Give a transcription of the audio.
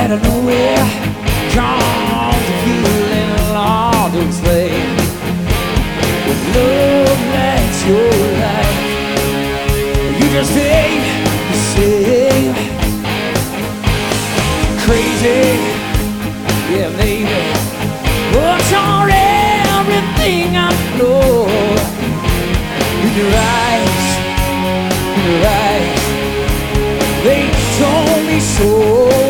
out of nowhere comes a feeling along those things. When love lights your life, you just ain't the same. Crazy, yeah, maybe, but you're everything I know. In your eyes, they told me so.